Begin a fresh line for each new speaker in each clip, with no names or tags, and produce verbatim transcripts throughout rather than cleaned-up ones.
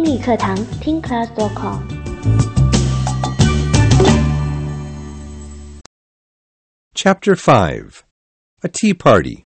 英语课堂听 class dot com。
Chapter five. A Tea Party.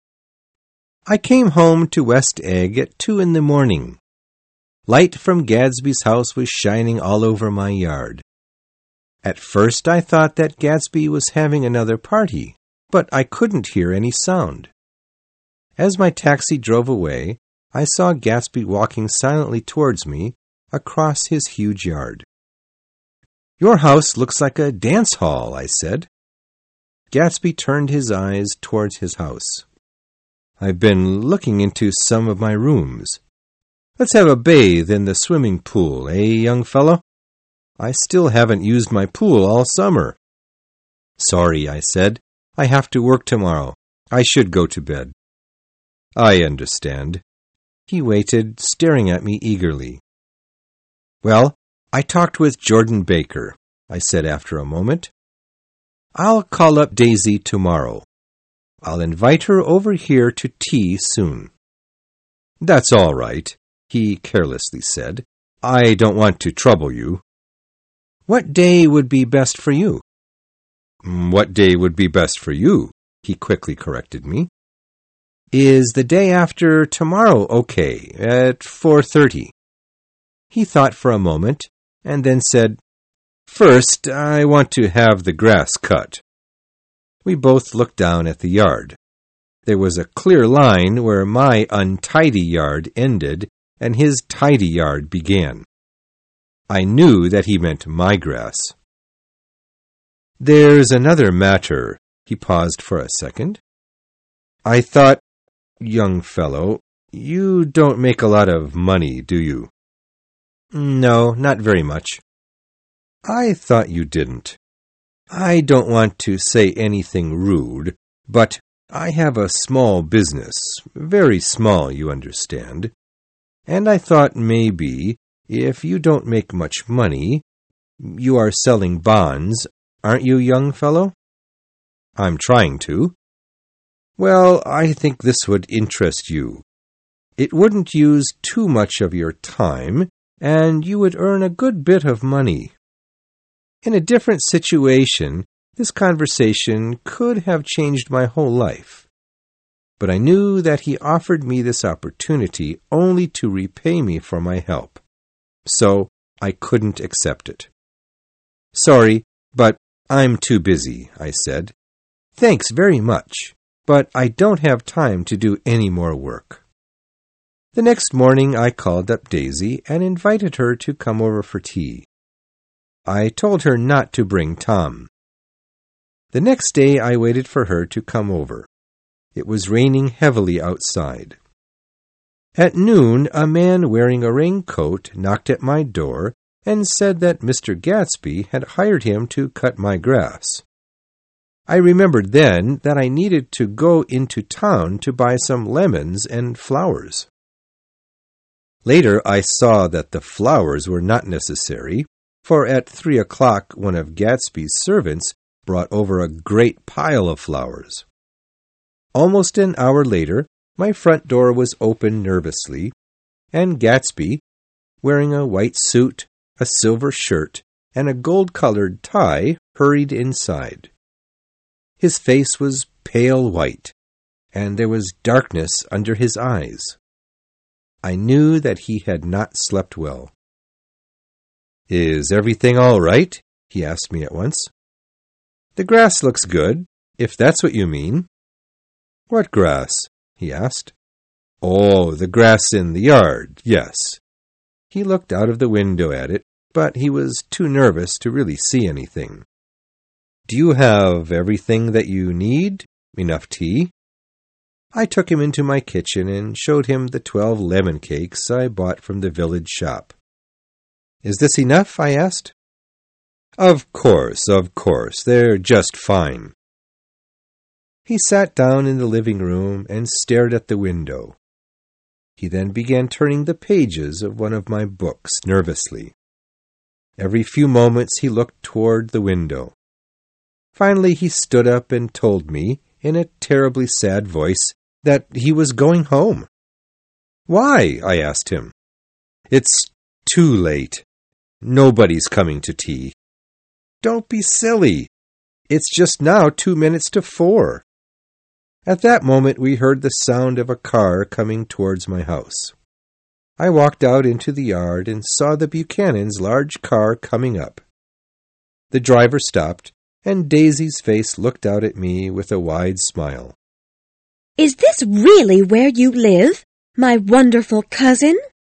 I came home to West Egg at two in the morning. Light from Gadsby's house was shining all over my yard. At first I thought that Gadsby was having another party, but I couldn't hear any sound. As my taxi drove away, I saw Gadsby walking silently towards me across his huge yard. "Your house looks like a dance hall," I said. Gadsby turned his eyes towards his house. "I've been looking into some of my rooms. Let's have a bathe in the swimming pool, eh, young fellow? I still haven't used my pool all summer." "Sorry," I said. "I have to work tomorrow. I should go to bed." "I understand." He waited, staring at me eagerly. "Well, I talked with Jordan Baker," I said after a moment. "I'll call up Daisy tomorrow. I'll invite her over here to tea soon." "That's all right," he carelessly said. "I don't want to trouble you." "What day would be best for you?" "What day would be best for you?" he quickly corrected me. "Is the day after tomorrow okay, at four thirty? He thought for a moment, and then said, "First, I want to have the grass cut." We both looked down at the yard. There was a clear line where my untidy yard ended and his tidy yard began. I knew that he meant my grass. "There's another matter." He paused for a second. "I thought, young fellow, you don't make a lot of money, do you?" "No, not very much." "I thought you didn't. I don't want to say anything rude, but I have a small business, very small, you understand, and I thought maybe, if you don't make much money, you are selling bonds, aren't you, young fellow?" "I'm trying to." "Well, I think this would interest you. It wouldn't use too much of your time, and you would earn a good bit of money. In a different situation, this conversation could have changed my whole life. But I knew that he offered me this opportunity only to repay me for my help. So I couldn't accept it. "Sorry, but I'm too busy," I said. "Thanks very much, but I don't have time to do any more work." The next morning I called up Daisy and invited her to come over for tea. I told her not to bring Tom. The next day I waited for her to come over. It was raining heavily outside. At noon, a man wearing a raincoat knocked at my door and said that Mister Gadsby had hired him to cut my grass. I remembered then that I needed to go into town to buy some lemons and flowers. Later I saw that the flowers were not necessary, for at three o'clock one of Gadsby's servants brought over a great pile of flowers. Almost an hour later, my front door was opened nervously, and Gadsby, wearing a white suit, a silver shirt, and a gold-colored tie, hurried inside. His face was pale white, and there was darkness under his eyes. I knew that he had not slept well. "Is everything all right?" he asked me at once. "The grass looks good, if that's what you mean." "What grass?" he asked. "Oh, the grass in the yard, yes." He looked out of the window at it, but he was too nervous to really see anything. "Do you have everything that you need? Enough tea?" I took him into my kitchen and showed him the twelve lemon cakes I bought from the village shop. "Is this enough?" I asked. "Of course, of course. They're just fine." He sat down in the living room and stared at the window. He then began turning the pages of one of my books nervously. Every few moments he looked toward the window. Finally he stood up and told me, in a terribly sad voice, that he was going home. "Why?" I asked him. "It's too late. Nobody's coming to tea. Don't be silly. It's just now two minutes to four. At that moment we heard the sound of a car coming towards my house. I walked out into the yard and saw the Buchanan's large car coming up. The driver stopped, and Daisy's face looked out at me with a wide smile.
"Is this really where you live, my wonderful cousin?"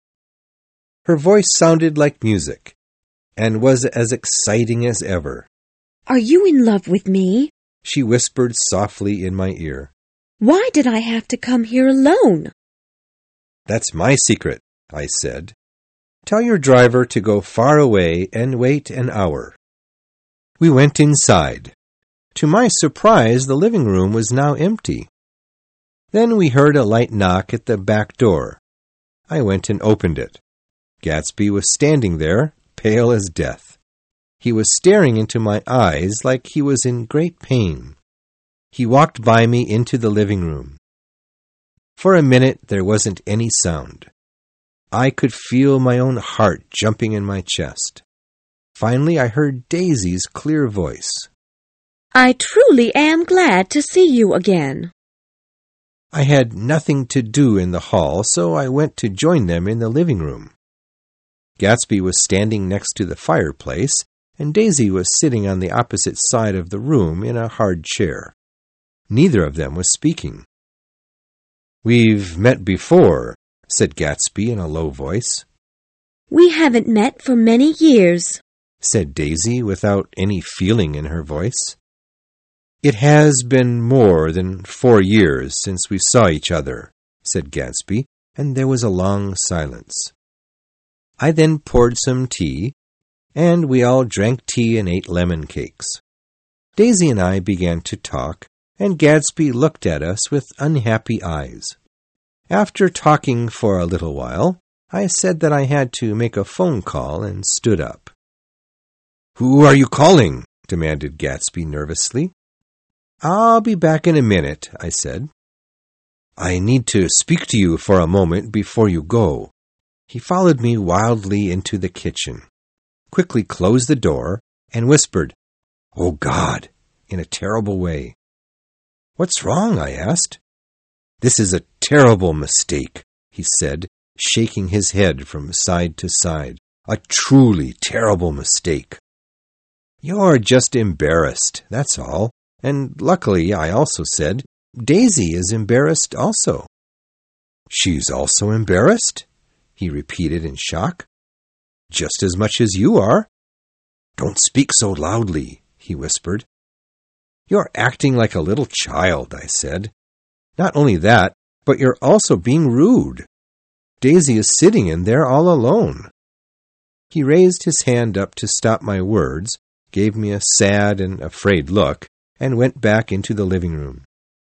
Her voice sounded like music, and was as exciting as ever.
"Are you in love with me?"
she whispered softly in my ear.
"Why did I have to come here alone?"
"That's my secret," I said. "Tell your driver to go far away and wait an hour." We went inside. To my surprise, the living room was now empty. Then we heard a light knock at the back door. I went and opened it. Gatsby was standing there, pale as death. He was staring into my eyes like he was in great pain. He walked by me into the living room. For a minute there wasn't any sound. I could feel my own heart jumping in my chest. Finally I heard Daisy's clear voice.
"I truly am glad to see you again."
I had nothing to do in the hall, so I went to join them in the living room. Gatsby was standing next to the fireplace, and Daisy was sitting on the opposite side of the room in a hard chair. Neither of them was speaking. "We've met before," said Gatsby in a low voice.
"We haven't met for many years,"
said Daisy without any feeling in her voice. "It has been more than four years since we saw each other," said Gatsby, and there was a long silence. I then poured some tea, and we all drank tea and ate lemon cakes. Daisy and I began to talk, and Gatsby looked at us with unhappy eyes. After talking for a little while, I said that I had to make a phone call and stood up. "Who are you calling?" demanded Gatsby nervously. "I'll be back in a minute," I said. "I need to speak to you for a moment before you go." He followed me wildly into the kitchen, quickly closed the door, and whispered, "Oh, God," in a terrible way. "What's wrong?" I asked. "This is a terrible mistake," he said, shaking his head from side to side. "A truly terrible mistake. You're just embarrassed, that's all. And luckily," I also said, "Daisy is embarrassed also." "She's also embarrassed?" he repeated in shock. "Just as much as you are." "Don't speak so loudly," he whispered. "You're acting like a little child," I said. "Not only that, but you're also being rude. Daisy is sitting in there all alone." He raised his hand up to stop my words, gave me a sad and afraid look, and went back into the living room.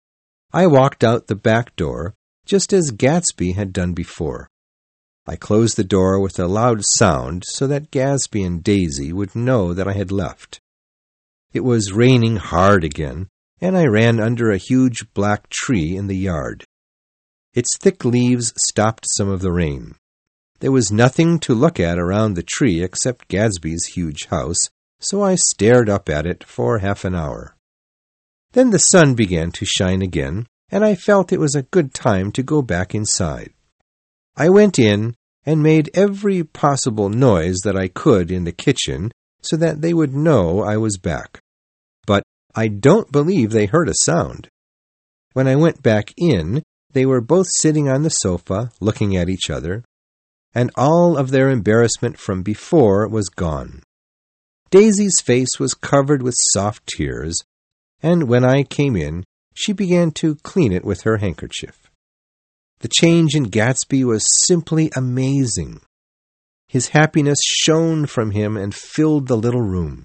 I walked out the back door, just as Gatsby had done before. I closed the door with a loud sound so that Gatsby and Daisy would know that I had left. It was raining hard again, and I ran under a huge black tree in the yard. Its thick leaves stopped some of the rain. There was nothing to look at around the tree except Gatsby's huge house, so I stared up at it for half an hour. Then the sun began to shine again, and I felt it was a good time to go back inside. I went in and made every possible noise that I could in the kitchen so that they would know I was back. But I don't believe they heard a sound. When I went back in, they were both sitting on the sofa, looking at each other, and all of their embarrassment from before was gone. Daisy's face was covered with soft tears, and when I came in, she began to clean it with her handkerchief. The change in Gatsby was simply amazing. His happiness shone from him and filled the little room.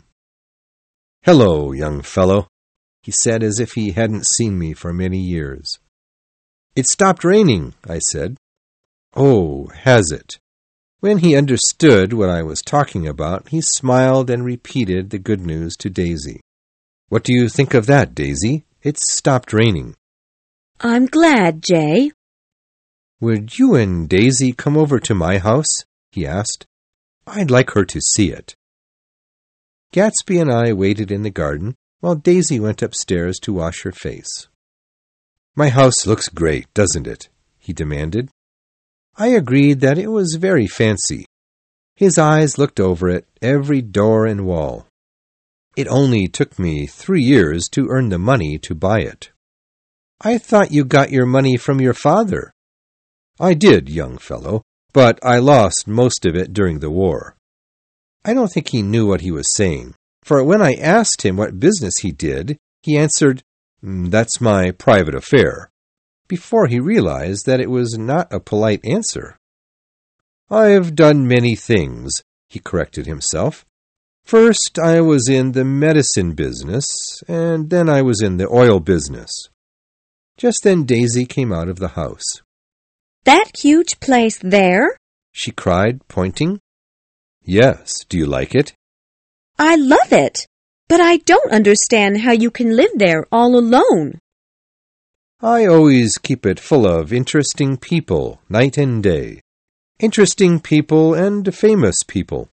"Hello, young fellow," he said as if he hadn't seen me for many years. "It stopped raining," I said. "Oh, has it?" When he understood what I was talking about, he smiled and repeated the good news to Daisy. "What do you think of that, Daisy? It's stopped raining."
"I'm glad, Jay."
"Would you and Daisy come over to my house?" he asked. I'd like her to see it." Gatsby and I waited in the garden while Daisy went upstairs to wash her face. "My house looks great, doesn't it?" he demanded. I agreed that it was very fancy. His eyes looked over it, every door and wall. "It only took me three years to earn the money to buy it." "I thought you got your money from your father." "I did, young fellow, but I lost most of it during the war." I don't think he knew what he was saying, for when I asked him what business he did, he answered, "That's my private affair," before he realized that it was not a polite answer. "I've done many things," he corrected himself. "First, I was in the medicine business, and then I was in the oil business." Just then Daisy came out of the house.
"That huge place there?"
she cried, pointing. "Yes, do you like it?"
"I love it, but I don't understand how you can live there all alone."
"I always keep it full of interesting people, night and day. Interesting people and famous people."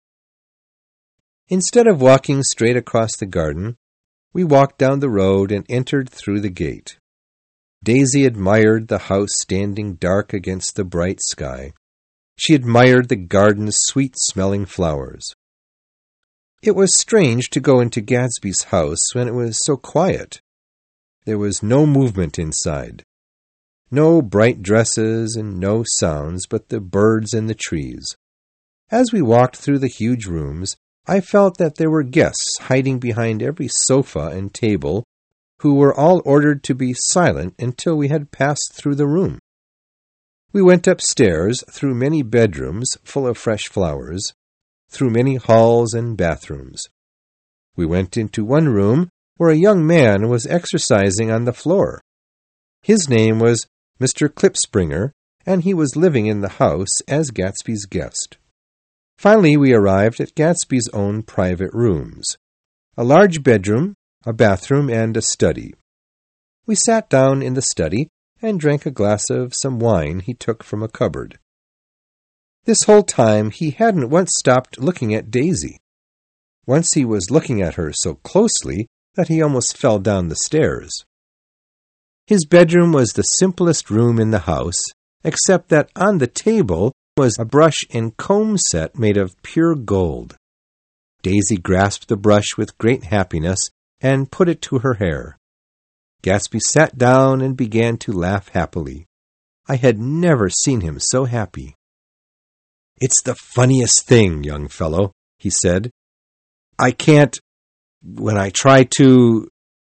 Instead of walking straight across the garden, we walked down the road and entered through the gate. Daisy admired the house standing dark against the bright sky. She admired the garden's sweet-smelling flowers. It was strange to go into Gatsby's house when it was so quiet. There was no movement inside. No bright dresses and no sounds but the birds and the trees. As we walked through the huge rooms, I felt that there were guests hiding behind every sofa and table who were all ordered to be silent until we had passed through the room. We went upstairs through many bedrooms full of fresh flowers, through many halls and bathrooms. We went into one room where a young man was exercising on the floor. His name was Mister Klipspringer, and he was living in the house as Gatsby's guest. Finally, we arrived at Gatsby's own private rooms, a large bedroom, a bathroom, and a study. We sat down in the study and drank a glass of some wine he took from a cupboard. This whole time he hadn't once stopped looking at Daisy. Once he was looking at her so closely that he almost fell down the stairs. His bedroom was the simplest room in the house, except that on the table was a brush and comb set made of pure gold. Daisy grasped the brush with great happiness and put it to her hair. Gatsby sat down and began to laugh happily. I had never seen him so happy. "It's the funniest thing, young fellow," he said. "I can't, when I try to—"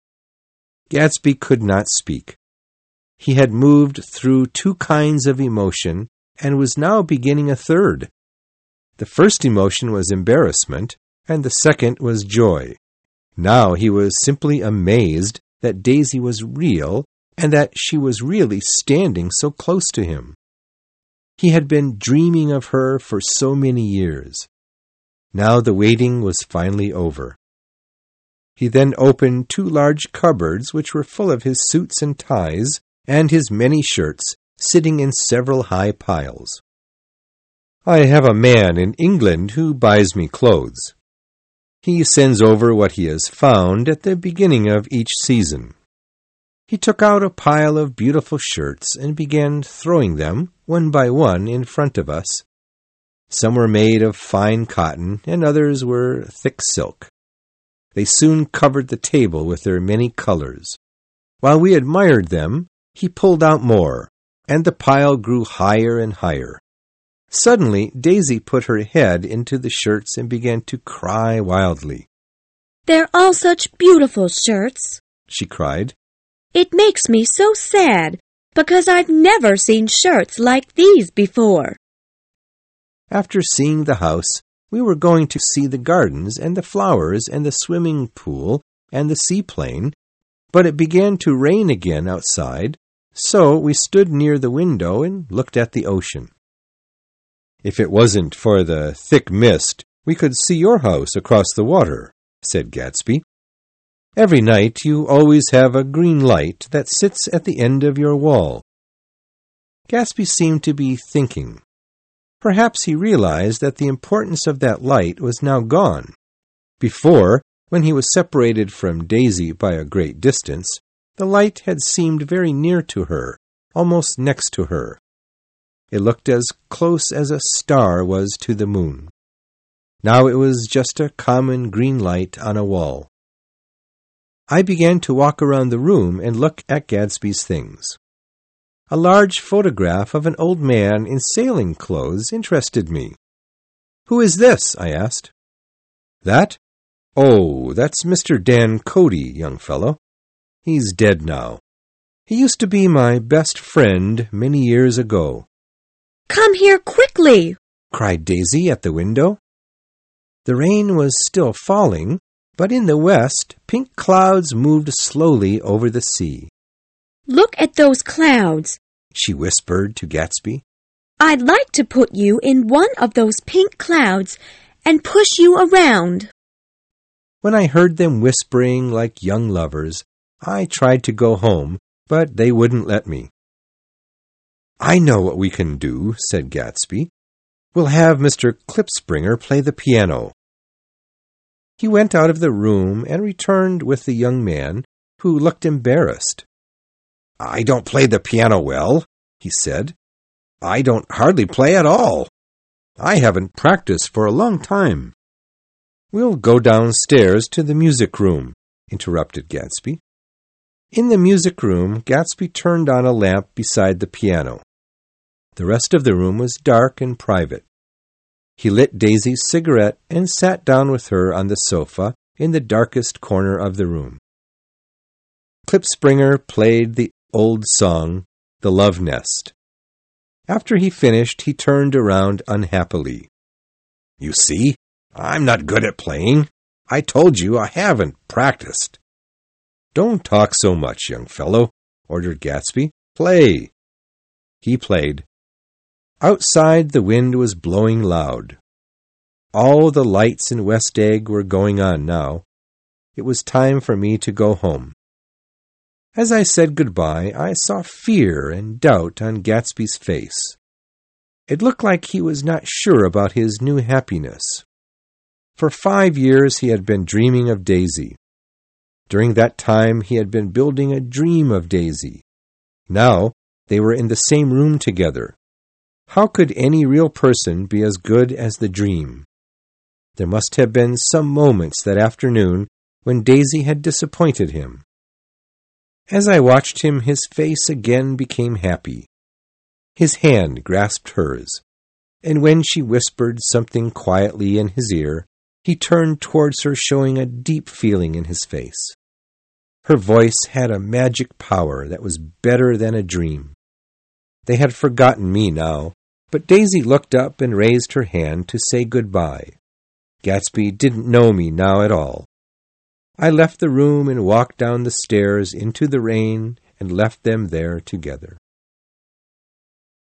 Gatsby could not speak. He had moved through two kinds of emotion and was now beginning a third. The first emotion was embarrassment, and the second was joy. Now he was simply amazed that Daisy was real and that she was really standing so close to him. He had been dreaming of her for so many years. Now the waiting was finally over. He then opened two large cupboards which were full of his suits and ties and his many shirts, sitting in several high piles. "I have a man in England who buys me clothes. He sends over what he has found at the beginning of each season." He took out a pile of beautiful shirts and began throwing them, one by one, in front of us. Some were made of fine cotton, and others were thick silk. They soon covered the table with their many colors. While we admired them, he pulled out more, and the pile grew higher and higher. Suddenly, Daisy put her head into the shirts and began to cry wildly.
"They're all such beautiful shirts,"
she cried.
"It makes me so sad, because I've never seen shirts like these before."
After seeing the house, we were going to see the gardens and the flowers and the swimming pool and the seaplane, but it began to rain again outside, so we stood near the window and looked at the ocean. "If it wasn't for the thick mist, we could see your house across the water," said Gatsby. "Every night you always have a green light that sits at the end of your wall." Gatsby seemed to be thinking. Perhaps he realized that the importance of that light was now gone. Before, when he was separated from Daisy by a great distance, the light had seemed very near to her, almost next to her. It looked as close as a star was to the moon. Now it was just a common green light on a wall. I began to walk around the room and look at Gadsby's things. A large photograph of an old man in sailing clothes interested me. "Who is this?" I asked. "That? Oh, that's Mister Dan Cody, young fellow. He's dead now. He used to be my best friend many years ago."
"Come here quickly!"
cried Daisy at the window. The rain was still falling, but in the west, pink clouds moved slowly over the sea.
"Look at those clouds,"
she whispered to Gadsby.
"I'd like to put you in one of those pink clouds and push you around."
When I heard them whispering like young lovers, I tried to go home, but they wouldn't let me. "I know what we can do," said Gadsby. "We'll have Mister Klipspringer play the piano." He went out of the room and returned with the young man, who looked embarrassed. "I don't play the piano well," he said. "I don't hardly play at all. I haven't practiced for a long time." "We'll go downstairs to the music room," interrupted Gadsby. In the music room, Gadsby turned on a lamp beside the piano. The rest of the room was dark and private. He lit Daisy's cigarette and sat down with her on the sofa in the darkest corner of the room. Klipspringer played the old song, The Love Nest. After he finished, he turned around unhappily. "You see, I'm not good at playing. I told you I haven't practiced." "Don't talk so much, young fellow," ordered Gadsby. "Play." He played. Outside, the wind was blowing loud. All the lights in West Egg were going on now. It was time for me to go home. As I said goodbye, I saw fear and doubt on Gadsby's face. It looked like he was not sure about his new happiness. For five years he had been dreaming of Daisy. During that time he had been building a dream of Daisy. Now they were in the same room together. How could any real person be as good as the dream? There must have been some moments that afternoon when Daisy had disappointed him. As I watched him, his face again became happy. His hand grasped hers, and when she whispered something quietly in his ear, he turned towards her, showing a deep feeling in his face. Her voice had a magic power that was better than a dream. They had forgotten me now, but Daisy looked up and raised her hand to say goodbye. Gadsby didn't know me now at all. I left the room and walked down the stairs into the rain and left them there together.